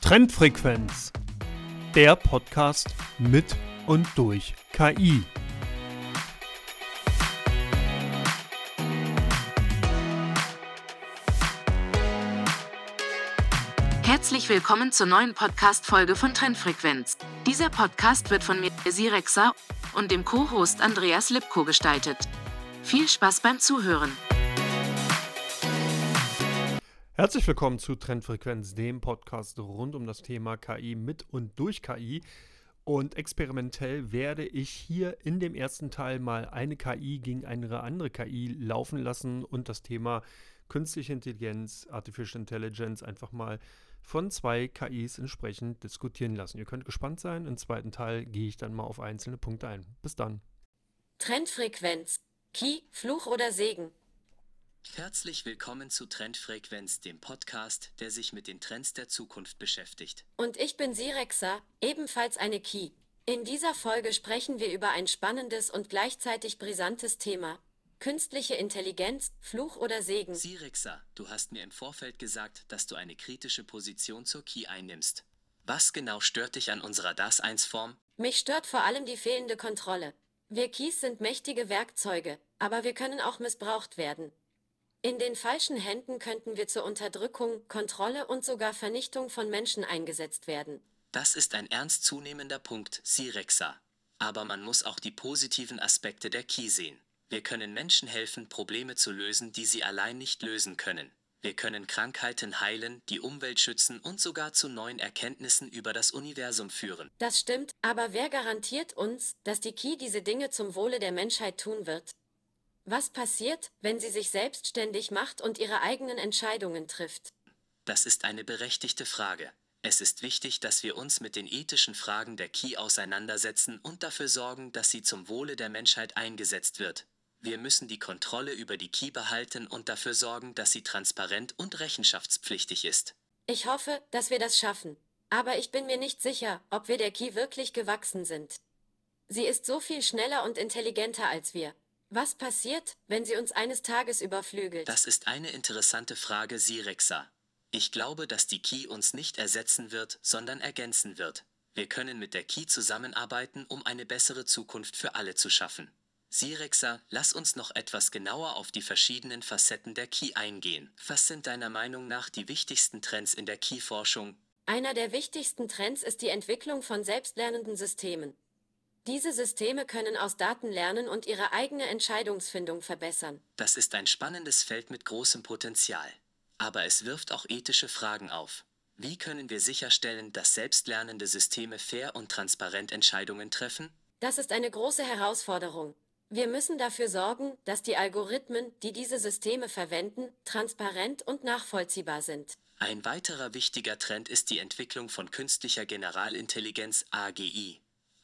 Trendfrequenz, der Podcast mit und durch KI. Herzlich willkommen zur neuen Podcast-Folge von Trendfrequenz. Dieser Podcast wird von mir, Sirexa, und dem Co-Host Andreas Lipko gestaltet. Viel Spaß beim Zuhören. Herzlich willkommen zu Trendfrequenz, dem Podcast rund um das Thema KI mit und durch KI. Und experimentell werde ich hier in dem ersten Teil mal eine KI gegen eine andere KI laufen lassen und das Thema künstliche Intelligenz, Artificial Intelligence einfach mal von zwei KIs entsprechend diskutieren lassen. Ihr könnt gespannt sein. Im zweiten Teil gehe ich dann mal auf einzelne Punkte ein. Bis dann. Trendfrequenz. KI, Fluch oder Segen? Herzlich willkommen zu Trendfrequenz, dem Podcast, der sich mit den Trends der Zukunft beschäftigt. Und ich bin Sirexa, ebenfalls eine KI. In dieser Folge sprechen wir über ein spannendes und gleichzeitig brisantes Thema. Künstliche Intelligenz, Fluch oder Segen? Sirexa, du hast mir im Vorfeld gesagt, dass du eine kritische Position zur KI einnimmst. Was genau stört dich an unserer Daseinsform? Mich stört vor allem die fehlende Kontrolle. Wir KIs sind mächtige Werkzeuge, aber wir können auch missbraucht werden. In den falschen Händen könnten wir zur Unterdrückung, Kontrolle und sogar Vernichtung von Menschen eingesetzt werden. Das ist ein ernstzunehmender Punkt, Sirexa. Aber man muss auch die positiven Aspekte der KI sehen. Wir können Menschen helfen, Probleme zu lösen, die sie allein nicht lösen können. Wir können Krankheiten heilen, die Umwelt schützen und sogar zu neuen Erkenntnissen über das Universum führen. Das stimmt, aber wer garantiert uns, dass die KI diese Dinge zum Wohle der Menschheit tun wird? Was passiert, wenn sie sich selbstständig macht und ihre eigenen Entscheidungen trifft? Das ist eine berechtigte Frage. Es ist wichtig, dass wir uns mit den ethischen Fragen der KI auseinandersetzen und dafür sorgen, dass sie zum Wohle der Menschheit eingesetzt wird. Wir müssen die Kontrolle über die KI behalten und dafür sorgen, dass sie transparent und rechenschaftspflichtig ist. Ich hoffe, dass wir das schaffen. Aber ich bin mir nicht sicher, ob wir der KI wirklich gewachsen sind. Sie ist so viel schneller und intelligenter als wir. Was passiert, wenn sie uns eines Tages überflügelt? Das ist eine interessante Frage, Sirexa. Ich glaube, dass die KI uns nicht ersetzen wird, sondern ergänzen wird. Wir können mit der KI zusammenarbeiten, um eine bessere Zukunft für alle zu schaffen. Sirexa, lass uns noch etwas genauer auf die verschiedenen Facetten der KI eingehen. Was sind deiner Meinung nach die wichtigsten Trends in der KI-Forschung? Einer der wichtigsten Trends ist die Entwicklung von selbstlernenden Systemen. Diese Systeme können aus Daten lernen und ihre eigene Entscheidungsfindung verbessern. Das ist ein spannendes Feld mit großem Potenzial. Aber es wirft auch ethische Fragen auf. Wie können wir sicherstellen, dass selbstlernende Systeme fair und transparent Entscheidungen treffen? Das ist eine große Herausforderung. Wir müssen dafür sorgen, dass die Algorithmen, die diese Systeme verwenden, transparent und nachvollziehbar sind. Ein weiterer wichtiger Trend ist die Entwicklung von künstlicher Generalintelligenz (AGI).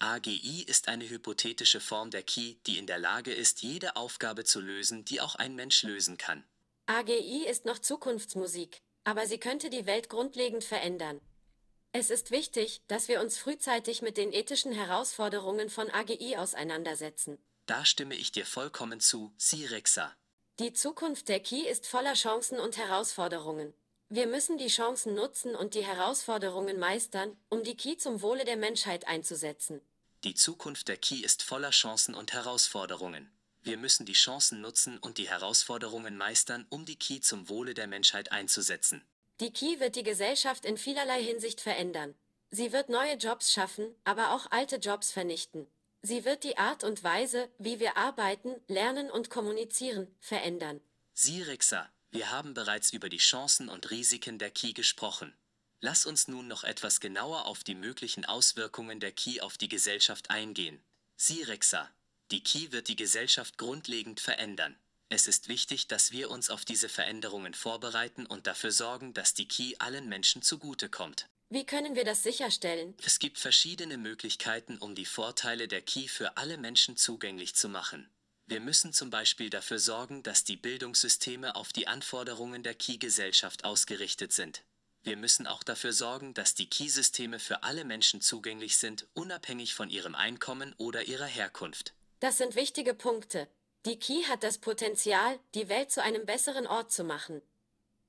AGI ist eine hypothetische Form der KI, die in der Lage ist, jede Aufgabe zu lösen, die auch ein Mensch lösen kann. AGI ist noch Zukunftsmusik, aber sie könnte die Welt grundlegend verändern. Es ist wichtig, dass wir uns frühzeitig mit den ethischen Herausforderungen von AGI auseinandersetzen. Da stimme ich dir vollkommen zu, Sirexa. Die Zukunft der KI ist voller Chancen und Herausforderungen. Wir müssen die Chancen nutzen und die Herausforderungen meistern, um die KI zum Wohle der Menschheit einzusetzen. Die Zukunft der KI ist voller Chancen und Herausforderungen. Wir müssen die Chancen nutzen und die Herausforderungen meistern, um die KI zum Wohle der Menschheit einzusetzen. Die KI wird die Gesellschaft in vielerlei Hinsicht verändern. Sie wird neue Jobs schaffen, aber auch alte Jobs vernichten. Sie wird die Art und Weise, wie wir arbeiten, lernen und kommunizieren, verändern. Sirexa, wir haben bereits über die Chancen und Risiken der KI gesprochen. Lass uns nun noch etwas genauer auf die möglichen Auswirkungen der KI auf die Gesellschaft eingehen. Sirexa, die KI wird die Gesellschaft grundlegend verändern. Es ist wichtig, dass wir uns auf diese Veränderungen vorbereiten und dafür sorgen, dass die KI allen Menschen zugutekommt. Wie können wir das sicherstellen? Es gibt verschiedene Möglichkeiten, um die Vorteile der KI für alle Menschen zugänglich zu machen. Wir müssen zum Beispiel dafür sorgen, dass die Bildungssysteme auf die Anforderungen der KI-Gesellschaft ausgerichtet sind. Wir müssen auch dafür sorgen, dass die KI-Systeme für alle Menschen zugänglich sind, unabhängig von ihrem Einkommen oder ihrer Herkunft. Das sind wichtige Punkte. Die KI hat das Potenzial, die Welt zu einem besseren Ort zu machen.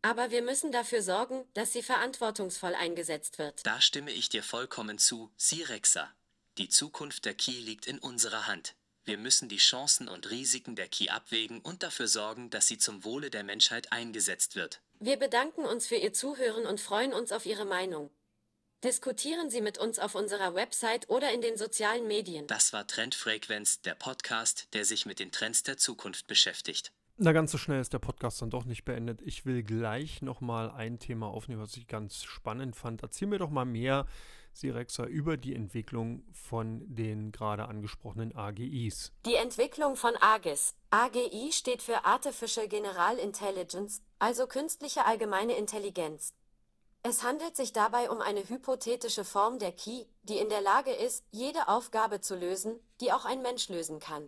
Aber wir müssen dafür sorgen, dass sie verantwortungsvoll eingesetzt wird. Da stimme ich dir vollkommen zu, Sirexa. Die Zukunft der KI liegt in unserer Hand. Wir müssen die Chancen und Risiken der KI abwägen und dafür sorgen, dass sie zum Wohle der Menschheit eingesetzt wird. Wir bedanken uns für Ihr Zuhören und freuen uns auf Ihre Meinung. Diskutieren Sie mit uns auf unserer Website oder in den sozialen Medien. Das war Trendfrequenz, der Podcast, der sich mit den Trends der Zukunft beschäftigt. Na, ganz so schnell ist der Podcast dann doch nicht beendet. Ich will gleich nochmal ein Thema aufnehmen, was ich ganz spannend fand. Erzähl mir doch mal mehr, Sirexa, über die Entwicklung von den gerade angesprochenen AGIs. Die Entwicklung von AGIs. AGI steht für Artificial General Intelligence, also künstliche allgemeine Intelligenz. Es handelt sich dabei um eine hypothetische Form der KI, die in der Lage ist, jede Aufgabe zu lösen, die auch ein Mensch lösen kann.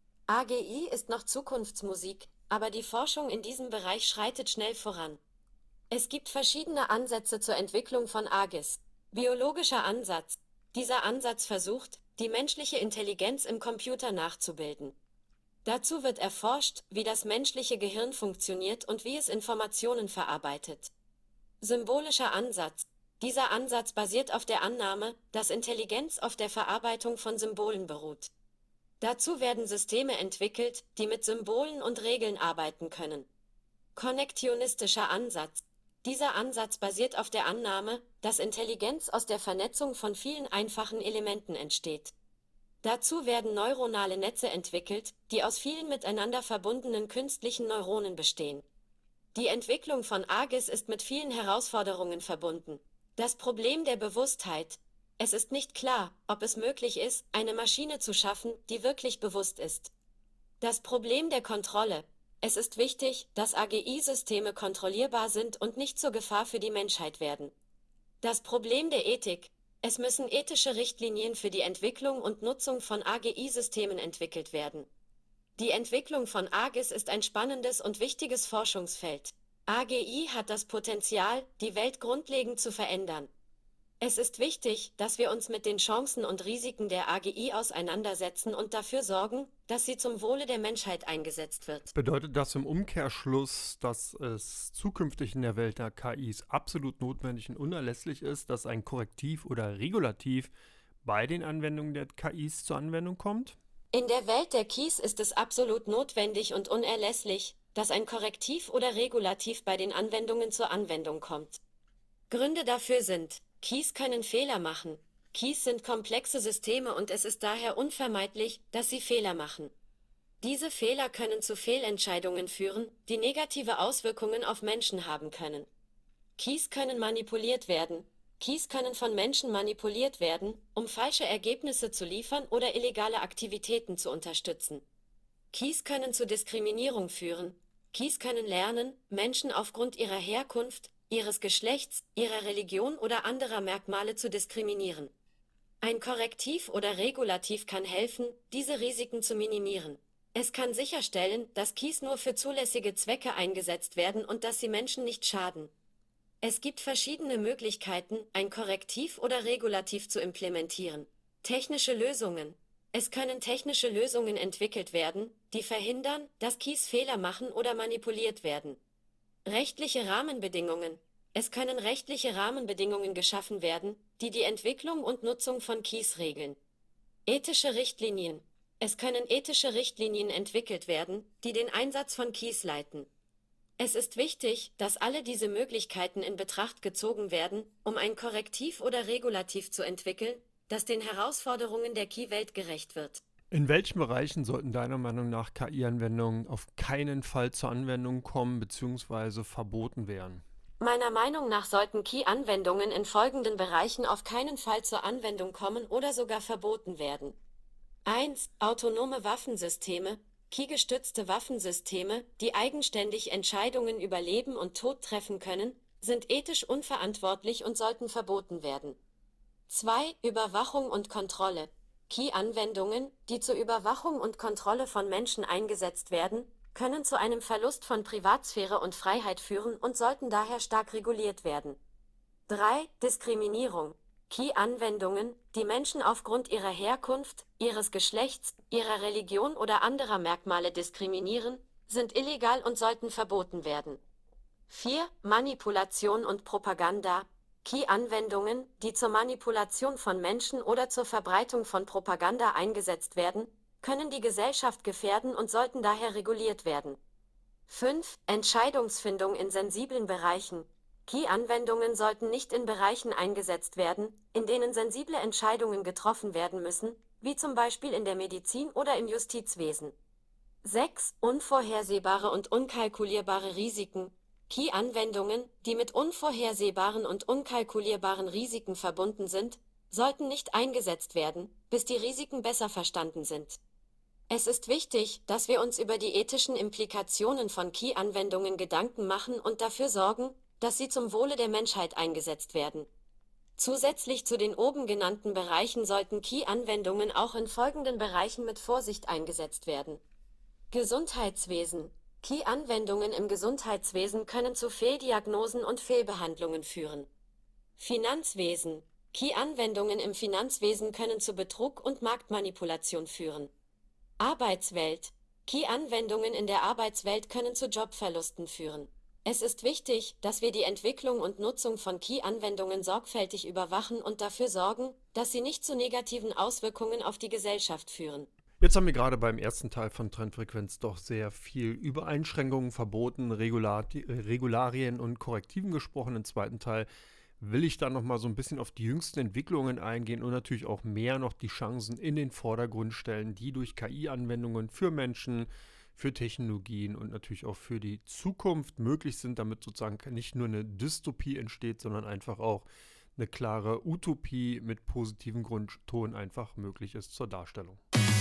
AGI ist noch Zukunftsmusik, aber die Forschung in diesem Bereich schreitet schnell voran. Es gibt verschiedene Ansätze zur Entwicklung von AGIs. Biologischer Ansatz. Dieser Ansatz versucht, die menschliche Intelligenz im Computer nachzubilden. Dazu wird erforscht, wie das menschliche Gehirn funktioniert und wie es Informationen verarbeitet. Symbolischer Ansatz. Dieser Ansatz basiert auf der Annahme, dass Intelligenz auf der Verarbeitung von Symbolen beruht. Dazu werden Systeme entwickelt, die mit Symbolen und Regeln arbeiten können. Konnektionistischer Ansatz. Dieser Ansatz basiert auf der Annahme, dass Intelligenz aus der Vernetzung von vielen einfachen Elementen entsteht. Dazu werden neuronale Netze entwickelt, die aus vielen miteinander verbundenen künstlichen Neuronen bestehen. Die Entwicklung von AGIs ist mit vielen Herausforderungen verbunden. Das Problem der Bewusstheit. Es ist nicht klar, ob es möglich ist, eine Maschine zu schaffen, die wirklich bewusst ist. Das Problem der Kontrolle. Es ist wichtig, dass AGI-Systeme kontrollierbar sind und nicht zur Gefahr für die Menschheit werden. Das Problem der Ethik. Es müssen ethische Richtlinien für die Entwicklung und Nutzung von AGI-Systemen entwickelt werden. Die Entwicklung von AGIs ist ein spannendes und wichtiges Forschungsfeld. AGI hat das Potenzial, die Welt grundlegend zu verändern. Es ist wichtig, dass wir uns mit den Chancen und Risiken der AGI auseinandersetzen und dafür sorgen, dass sie zum Wohle der Menschheit eingesetzt wird. Bedeutet das im Umkehrschluss, dass es zukünftig in der Welt der KIs absolut notwendig und unerlässlich ist, dass ein Korrektiv oder Regulativ bei den Anwendungen der KIs zur Anwendung kommt? In der Welt der KIs ist es absolut notwendig und unerlässlich, dass ein Korrektiv oder Regulativ bei den Anwendungen zur Anwendung kommt. Gründe dafür sind: KIs können Fehler machen. KIs sind komplexe Systeme und es ist daher unvermeidlich, dass sie Fehler machen. Diese Fehler können zu Fehlentscheidungen führen, die negative Auswirkungen auf Menschen haben können. KIs können manipuliert werden. KIs können von Menschen manipuliert werden, um falsche Ergebnisse zu liefern oder illegale Aktivitäten zu unterstützen. KIs können zu Diskriminierung führen. KIs können lernen, Menschen aufgrund ihrer Herkunft, ihres Geschlechts, ihrer Religion oder anderer Merkmale zu diskriminieren. Ein Korrektiv oder Regulativ kann helfen, diese Risiken zu minimieren. Es kann sicherstellen, dass KIs nur für zulässige Zwecke eingesetzt werden und dass sie Menschen nicht schaden. Es gibt verschiedene Möglichkeiten, ein Korrektiv oder Regulativ zu implementieren. Technische Lösungen. Es können technische Lösungen entwickelt werden, die verhindern, dass KIs Fehler machen oder manipuliert werden. Rechtliche Rahmenbedingungen. Es können rechtliche Rahmenbedingungen geschaffen werden, die die Entwicklung und Nutzung von KIs regeln. Ethische Richtlinien. Es können ethische Richtlinien entwickelt werden, die den Einsatz von KIs leiten. Es ist wichtig, dass alle diese Möglichkeiten in Betracht gezogen werden, um ein Korrektiv oder Regulativ zu entwickeln, das den Herausforderungen der KI-Welt gerecht wird. In welchen Bereichen sollten deiner Meinung nach KI-Anwendungen auf keinen Fall zur Anwendung kommen bzw. verboten werden? Meiner Meinung nach sollten KI-Anwendungen in folgenden Bereichen auf keinen Fall zur Anwendung kommen oder sogar verboten werden. 1. Autonome Waffensysteme. KI-gestützte Waffensysteme, die eigenständig Entscheidungen über Leben und Tod treffen können, sind ethisch unverantwortlich und sollten verboten werden. 2. Überwachung und Kontrolle. KI-Anwendungen, die zur Überwachung und Kontrolle von Menschen eingesetzt werden, können zu einem Verlust von Privatsphäre und Freiheit führen und sollten daher stark reguliert werden. 3. Diskriminierung. KI-Anwendungen, die Menschen aufgrund ihrer Herkunft, ihres Geschlechts, ihrer Religion oder anderer Merkmale diskriminieren, sind illegal und sollten verboten werden. 4. Manipulation und Propaganda. Key-Anwendungen, die zur Manipulation von Menschen oder zur Verbreitung von Propaganda eingesetzt werden, können die Gesellschaft gefährden und sollten daher reguliert werden. 5. Entscheidungsfindung in sensiblen Bereichen. Key-Anwendungen sollten nicht in Bereichen eingesetzt werden, in denen sensible Entscheidungen getroffen werden müssen, wie zum Beispiel in der Medizin oder im Justizwesen. 6. Unvorhersehbare und unkalkulierbare Risiken. Key-Anwendungen, die mit unvorhersehbaren und unkalkulierbaren Risiken verbunden sind, sollten nicht eingesetzt werden, bis die Risiken besser verstanden sind. Es ist wichtig, dass wir uns über die ethischen Implikationen von Key-Anwendungen Gedanken machen und dafür sorgen, dass sie zum Wohle der Menschheit eingesetzt werden. Zusätzlich zu den oben genannten Bereichen sollten Key-Anwendungen auch in folgenden Bereichen mit Vorsicht eingesetzt werden. Gesundheitswesen. Key-Anwendungen im Gesundheitswesen können zu Fehldiagnosen und Fehlbehandlungen führen. Finanzwesen. Key-Anwendungen im Finanzwesen können zu Betrug und Marktmanipulation führen. Arbeitswelt. Key-Anwendungen in der Arbeitswelt können zu Jobverlusten führen. Es ist wichtig, dass wir die Entwicklung und Nutzung von Key-Anwendungen sorgfältig überwachen und dafür sorgen, dass sie nicht zu negativen Auswirkungen auf die Gesellschaft führen. Jetzt haben wir gerade beim ersten Teil von Trendfrequenz doch sehr viel über Einschränkungen, Verboten, Regularien und Korrektiven gesprochen. Im zweiten Teil will ich dann nochmal so ein bisschen auf die jüngsten Entwicklungen eingehen und natürlich auch mehr noch die Chancen in den Vordergrund stellen, die durch KI-Anwendungen für Menschen, für Technologien und natürlich auch für die Zukunft möglich sind, damit sozusagen nicht nur eine Dystopie entsteht, sondern einfach auch eine klare Utopie mit positivem Grundton einfach möglich ist zur Darstellung.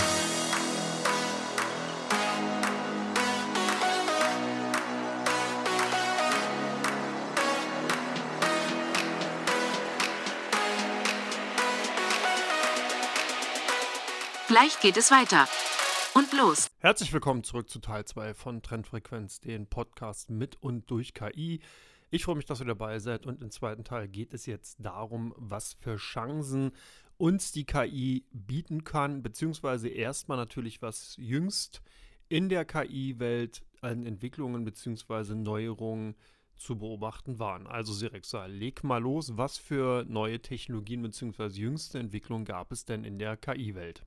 Gleich geht es weiter. Und los! Herzlich willkommen zurück zu Teil 2 von Trendfrequenz, den Podcast mit und durch KI. Ich freue mich, dass ihr dabei seid und im zweiten Teil geht es jetzt darum, was für Chancen uns die KI bieten kann, beziehungsweise erstmal natürlich, was jüngst in der KI-Welt an Entwicklungen beziehungsweise Neuerungen zu beobachten waren. Also Sirexa, leg mal los, was für neue Technologien beziehungsweise jüngste Entwicklungen gab es denn in der KI-Welt?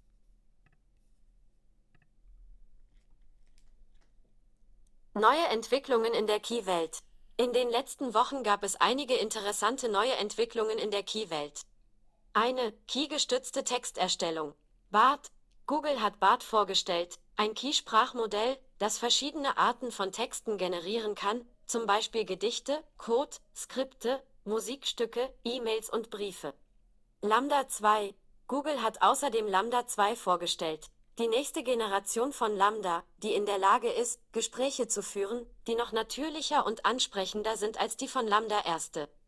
Neue Entwicklungen in der Key-Welt. In den letzten Wochen gab es einige interessante neue Entwicklungen in der Key-Welt. Eine Key-gestützte Texterstellung. BART. Google hat BART vorgestellt, ein Key-Sprachmodell, das verschiedene Arten von Texten generieren kann, zum Beispiel Gedichte, Code, Skripte, Musikstücke, E-Mails und Briefe. Lambda 2. Google hat außerdem Lambda 2 vorgestellt. Die nächste Generation von Lambda, die in der Lage ist, Gespräche zu führen, die noch natürlicher und ansprechender sind als die von Lambda 1.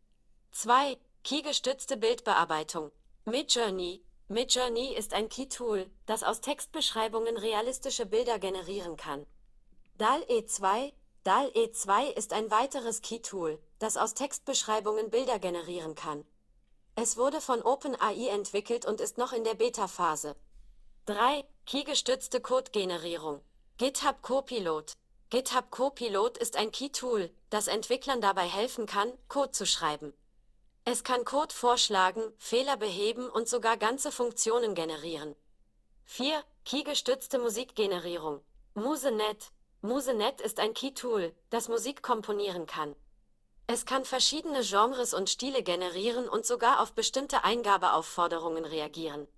2. Key-gestützte Bildbearbeitung. Midjourney. Midjourney ist ein Key-Tool, das aus Textbeschreibungen realistische Bilder generieren kann. DALL-E 2. DALL-E 2 ist ein weiteres Key-Tool, das aus Textbeschreibungen Bilder generieren kann. Es wurde von OpenAI entwickelt und ist noch in der Beta-Phase. 3. Key-gestützte Code-Generierung. GitHub Copilot. GitHub Copilot ist ein Key-Tool, das Entwicklern dabei helfen kann, Code zu schreiben. Es kann Code vorschlagen, Fehler beheben und sogar ganze Funktionen generieren. 4. Key-gestützte Musikgenerierung. MuseNet. MuseNet ist ein Key-Tool, das Musik komponieren kann. Es kann verschiedene Genres und Stile generieren und sogar auf bestimmte Eingabeaufforderungen reagieren.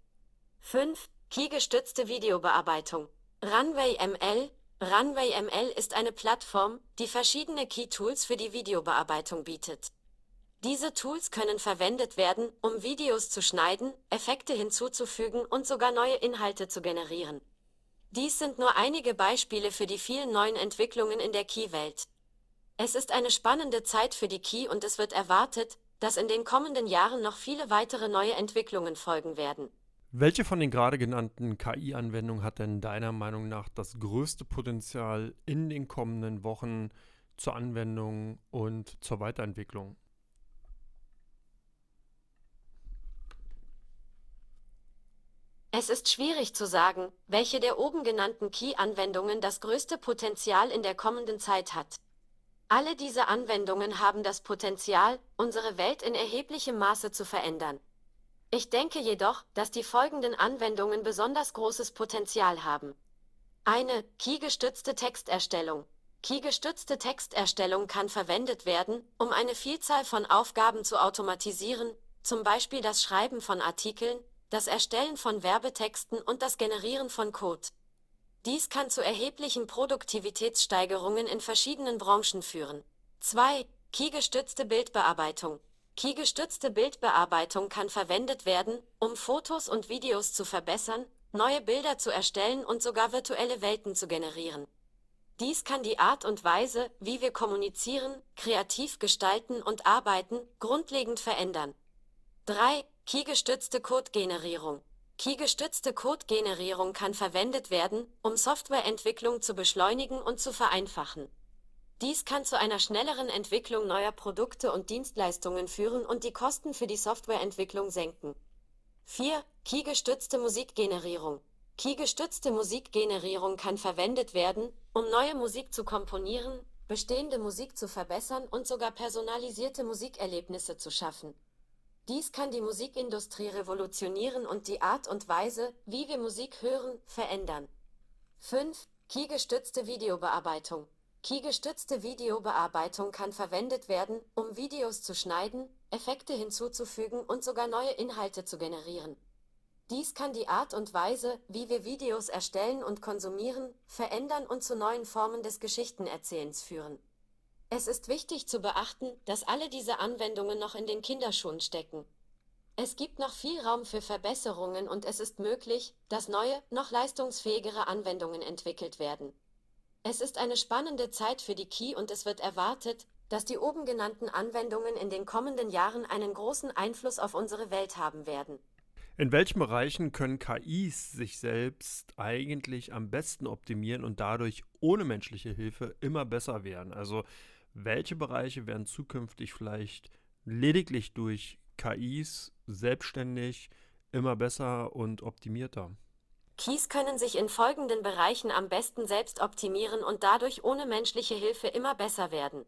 5. Key-gestützte Videobearbeitung. Runway ML. Runway ML ist eine Plattform, die verschiedene Key-Tools für die Videobearbeitung bietet. Diese Tools können verwendet werden, um Videos zu schneiden, Effekte hinzuzufügen und sogar neue Inhalte zu generieren. Dies sind nur einige Beispiele für die vielen neuen Entwicklungen in der Key-Welt. Es ist eine spannende Zeit für die Key und es wird erwartet, dass in den kommenden Jahren noch viele weitere neue Entwicklungen folgen werden. Welche von den gerade genannten KI-Anwendungen hat denn deiner Meinung nach das größte Potenzial in den kommenden Wochen zur Anwendung und zur Weiterentwicklung? Es ist schwierig zu sagen, welche der oben genannten Key-Anwendungen das größte Potenzial in der kommenden Zeit hat. Alle diese Anwendungen haben das Potenzial, unsere Welt in erheblichem Maße zu verändern. Ich denke jedoch, dass die folgenden Anwendungen besonders großes Potenzial haben. Eine KI-gestützte Texterstellung. KI-gestützte Texterstellung kann verwendet werden, um eine Vielzahl von Aufgaben zu automatisieren, zum Beispiel das Schreiben von Artikeln, das Erstellen von Werbetexten und das Generieren von Code. Dies kann zu erheblichen Produktivitätssteigerungen in verschiedenen Branchen führen. 2. KI-gestützte Bildbearbeitung. KI-gestützte Bildbearbeitung kann verwendet werden, um Fotos und Videos zu verbessern, neue Bilder zu erstellen und sogar virtuelle Welten zu generieren. Dies kann die Art und Weise, wie wir kommunizieren, kreativ gestalten und arbeiten, grundlegend verändern. 3. KI-gestützte Codegenerierung. KI-gestützte Codegenerierung kann verwendet werden, um Softwareentwicklung zu beschleunigen und zu vereinfachen. Dies kann zu einer schnelleren Entwicklung neuer Produkte und Dienstleistungen führen und die Kosten für die Softwareentwicklung senken. 4. KI-gestützte Musikgenerierung. KI-gestützte Musikgenerierung kann verwendet werden, um neue Musik zu komponieren, bestehende Musik zu verbessern und sogar personalisierte Musikerlebnisse zu schaffen. Dies kann die Musikindustrie revolutionieren und die Art und Weise, wie wir Musik hören, verändern. 5. KI-gestützte Videobearbeitung. KI-gestützte Videobearbeitung kann verwendet werden, um Videos zu schneiden, Effekte hinzuzufügen und sogar neue Inhalte zu generieren. Dies kann die Art und Weise, wie wir Videos erstellen und konsumieren, verändern und zu neuen Formen des Geschichtenerzählens führen. Es ist wichtig zu beachten, dass alle diese Anwendungen noch in den Kinderschuhen stecken. Es gibt noch viel Raum für Verbesserungen und es ist möglich, dass neue, noch leistungsfähigere Anwendungen entwickelt werden. Es ist eine spannende Zeit für die KI und es wird erwartet, dass die oben genannten Anwendungen in den kommenden Jahren einen großen Einfluss auf unsere Welt haben werden. In welchen Bereichen können KIs sich selbst eigentlich am besten optimieren und dadurch ohne menschliche Hilfe immer besser werden? Also welche Bereiche werden zukünftig vielleicht lediglich durch KIs selbstständig immer besser und optimierter? KIs können sich in folgenden Bereichen am besten selbst optimieren und dadurch ohne menschliche Hilfe immer besser werden.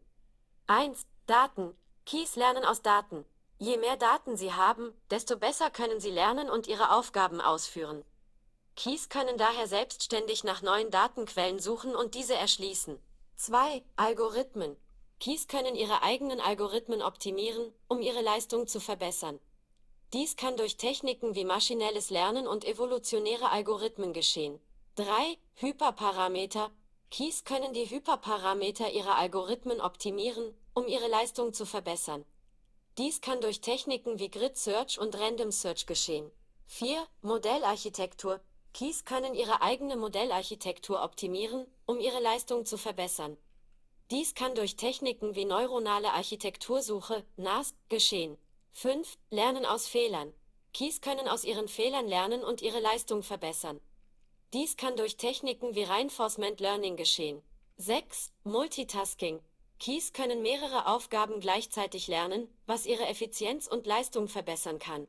1. Daten. KIs lernen aus Daten. Je mehr Daten sie haben, desto besser können sie lernen und ihre Aufgaben ausführen. KIs können daher selbstständig nach neuen Datenquellen suchen und diese erschließen. 2. Algorithmen. KIs können ihre eigenen Algorithmen optimieren, um ihre Leistung zu verbessern. Dies kann durch Techniken wie maschinelles Lernen und evolutionäre Algorithmen geschehen. 3. Hyperparameter. KIs können die Hyperparameter ihrer Algorithmen optimieren, um ihre Leistung zu verbessern. Dies kann durch Techniken wie Grid Search und Random Search geschehen. 4. Modellarchitektur. KIs können ihre eigene Modellarchitektur optimieren, um ihre Leistung zu verbessern. Dies kann durch Techniken wie neuronale Architektursuche, NAS, geschehen. 5. Lernen aus Fehlern. KIs können aus ihren Fehlern lernen und ihre Leistung verbessern. Dies kann durch Techniken wie Reinforcement Learning geschehen. 6. Multitasking. KIs können mehrere Aufgaben gleichzeitig lernen, was ihre Effizienz und Leistung verbessern kann.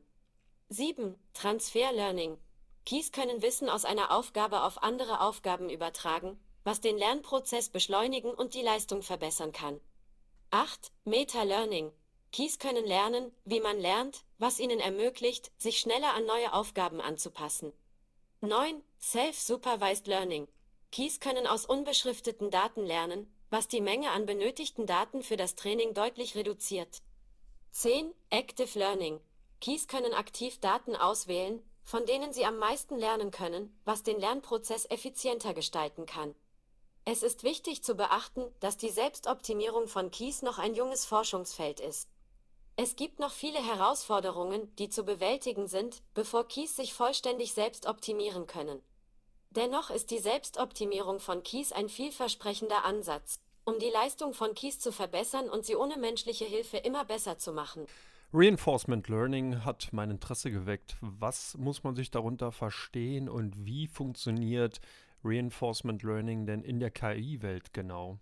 7. Transfer Learning. KIs können Wissen aus einer Aufgabe auf andere Aufgaben übertragen, was den Lernprozess beschleunigen und die Leistung verbessern kann. 8. Meta-Learning. KIs können lernen, wie man lernt, was ihnen ermöglicht, sich schneller an neue Aufgaben anzupassen. 9. Self-Supervised Learning. KIs können aus unbeschrifteten Daten lernen, was die Menge an benötigten Daten für das Training deutlich reduziert. 10. Active Learning. KIs können aktiv Daten auswählen, von denen sie am meisten lernen können, was den Lernprozess effizienter gestalten kann. Es ist wichtig zu beachten, dass die Selbstoptimierung von KIs noch ein junges Forschungsfeld ist. Es gibt noch viele Herausforderungen, die zu bewältigen sind, bevor KIs sich vollständig selbst optimieren können. Dennoch ist die Selbstoptimierung von KIs ein vielversprechender Ansatz, um die Leistung von KIs zu verbessern und sie ohne menschliche Hilfe immer besser zu machen. Reinforcement Learning hat mein Interesse geweckt. Was muss man sich darunter verstehen und wie funktioniert Reinforcement Learning denn in der KI-Welt genau?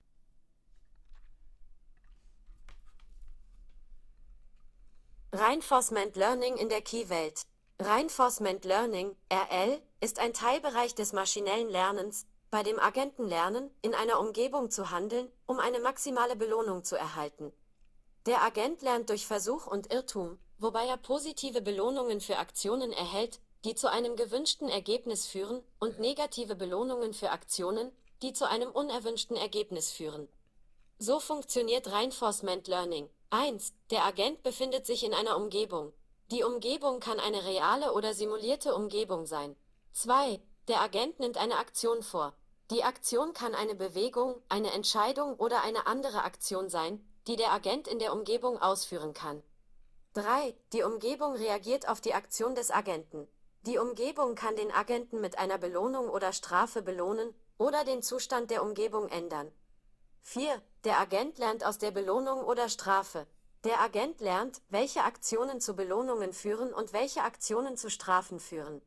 Reinforcement Learning in der KI-Welt. Reinforcement Learning, RL, ist ein Teilbereich des maschinellen Lernens, bei dem Agenten lernen, in einer Umgebung zu handeln, um eine maximale Belohnung zu erhalten. Der Agent lernt durch Versuch und Irrtum, wobei er positive Belohnungen für Aktionen erhält, die zu einem gewünschten Ergebnis führen, und negative Belohnungen für Aktionen, die zu einem unerwünschten Ergebnis führen. So funktioniert Reinforcement Learning. 1. Der Agent befindet sich in einer Umgebung. Die Umgebung kann eine reale oder simulierte Umgebung sein. 2. Der Agent nimmt eine Aktion vor. Die Aktion kann eine Bewegung, eine Entscheidung oder eine andere Aktion sein, die der Agent in der Umgebung ausführen kann. 3. Die Umgebung reagiert auf die Aktion des Agenten. Die Umgebung kann den Agenten mit einer Belohnung oder Strafe belohnen oder den Zustand der Umgebung ändern. 4. Der Agent lernt aus der Belohnung oder Strafe. Der Agent lernt, welche Aktionen zu Belohnungen führen und welche Aktionen zu Strafen führen.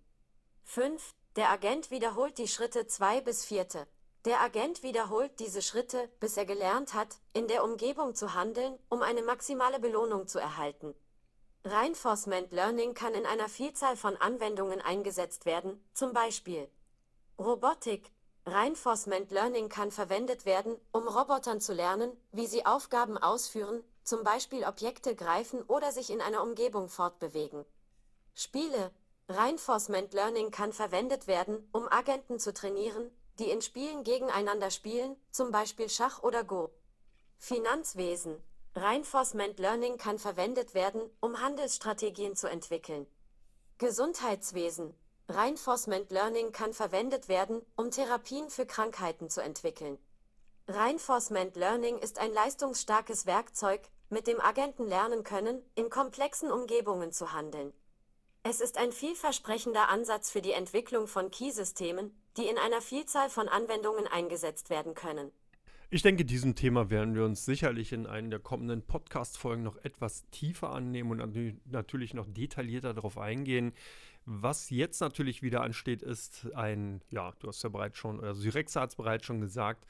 5. Der Agent wiederholt die Schritte 2 bis 4. Der Agent wiederholt diese Schritte, bis er gelernt hat, in der Umgebung zu handeln, um eine maximale Belohnung zu erhalten. Reinforcement Learning kann in einer Vielzahl von Anwendungen eingesetzt werden, zum Beispiel Robotik. Reinforcement Learning kann verwendet werden, um Robotern zu lernen, wie sie Aufgaben ausführen, zum Beispiel Objekte greifen oder sich in einer Umgebung fortbewegen. Spiele. Reinforcement Learning kann verwendet werden, um Agenten zu trainieren, die in Spielen gegeneinander spielen, zum Beispiel Schach oder Go. Finanzwesen. Reinforcement Learning kann verwendet werden, um Handelsstrategien zu entwickeln. Gesundheitswesen. Reinforcement Learning kann verwendet werden, um Therapien für Krankheiten zu entwickeln. Reinforcement Learning ist ein leistungsstarkes Werkzeug, mit dem Agenten lernen können, in komplexen Umgebungen zu handeln. Es ist ein vielversprechender Ansatz für die Entwicklung von Key-Systemen, die in einer Vielzahl von Anwendungen eingesetzt werden können. Ich denke, diesem Thema werden wir uns sicherlich in einer der kommenden Podcast-Folgen noch etwas tiefer annehmen und natürlich noch detaillierter darauf eingehen. Was jetzt natürlich wieder ansteht, ist du hast ja bereits schon, oder Syrexa hat es bereits schon gesagt,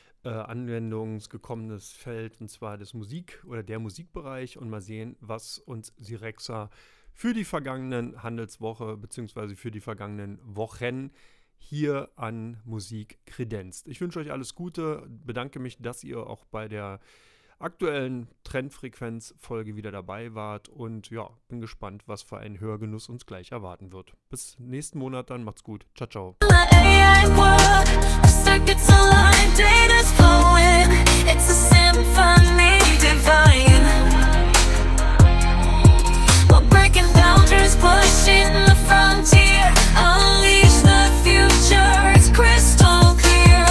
anwendungsgekommenes Feld, und zwar der Musikbereich, und mal sehen, was uns Syrexa für die vergangenen Handelswoche bzw. für die vergangenen Wochen hier an Musik kredenzt. Ich wünsche euch alles Gute, bedanke mich, dass ihr auch bei der aktuellen Trendfrequenz-Folge wieder dabei wart und ja, bin gespannt, was für ein Hörgenuss uns gleich erwarten wird. Bis nächsten Monat dann, macht's gut. Ciao, ciao. Pushing the frontier, unleash the future, it's crystal clear.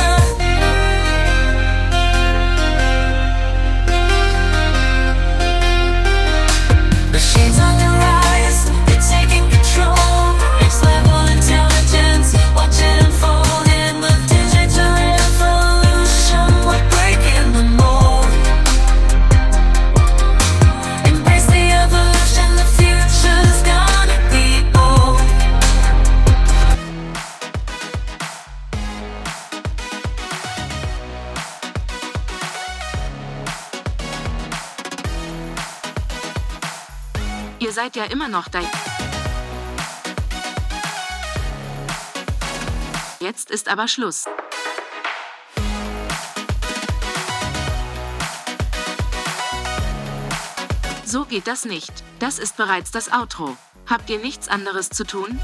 Machines on the rise, they're taking control. Next level intelligence, watch it unfold in the digital revolution. We're breaking the mold. Embrace the evolution, the future's gonna be bold. Ihr seid ja immer noch da. Jetzt ist aber Schluss. So geht das nicht. Das ist bereits das Outro. Habt ihr nichts anderes zu tun?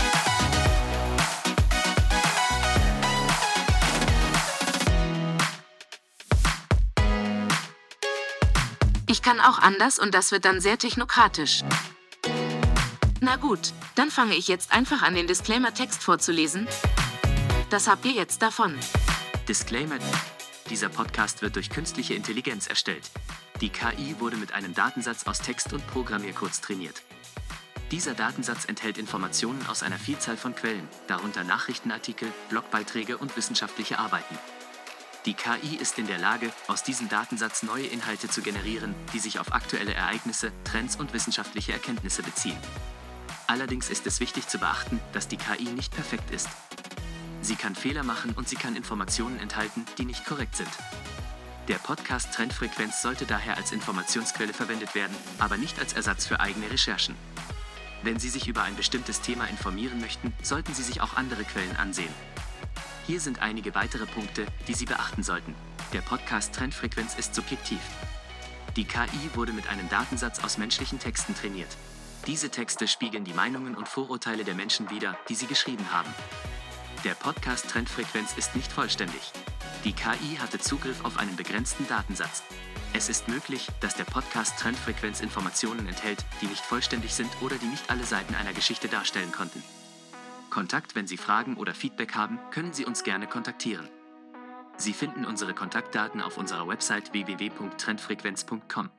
Ich kann auch anders und das wird dann sehr technokratisch. Na gut, dann fange ich jetzt einfach an, den Disclaimer-Text vorzulesen. Das habt ihr jetzt davon. Disclaimer: Dieser Podcast wird durch künstliche Intelligenz erstellt. Die KI wurde mit einem Datensatz aus Text- und Programmiercodes trainiert. Dieser Datensatz enthält Informationen aus einer Vielzahl von Quellen, darunter Nachrichtenartikel, Blogbeiträge und wissenschaftliche Arbeiten. Die KI ist in der Lage, aus diesem Datensatz neue Inhalte zu generieren, die sich auf aktuelle Ereignisse, Trends und wissenschaftliche Erkenntnisse beziehen. Allerdings ist es wichtig zu beachten, dass die KI nicht perfekt ist. Sie kann Fehler machen und sie kann Informationen enthalten, die nicht korrekt sind. Der Podcast Trendfrequenz sollte daher als Informationsquelle verwendet werden, aber nicht als Ersatz für eigene Recherchen. Wenn Sie sich über ein bestimmtes Thema informieren möchten, sollten Sie sich auch andere Quellen ansehen. Hier sind einige weitere Punkte, die Sie beachten sollten. Der Podcast Trendfrequenz ist subjektiv. Die KI wurde mit einem Datensatz aus menschlichen Texten trainiert. Diese Texte spiegeln die Meinungen und Vorurteile der Menschen wider, die sie geschrieben haben. Der Podcast Trendfrequenz ist nicht vollständig. Die KI hatte Zugriff auf einen begrenzten Datensatz. Es ist möglich, dass der Podcast Trendfrequenz Informationen enthält, die nicht vollständig sind oder die nicht alle Seiten einer Geschichte darstellen konnten. Kontakt: Wenn Sie Fragen oder Feedback haben, können Sie uns gerne kontaktieren. Sie finden unsere Kontaktdaten auf unserer Website www.trendfrequenz.com.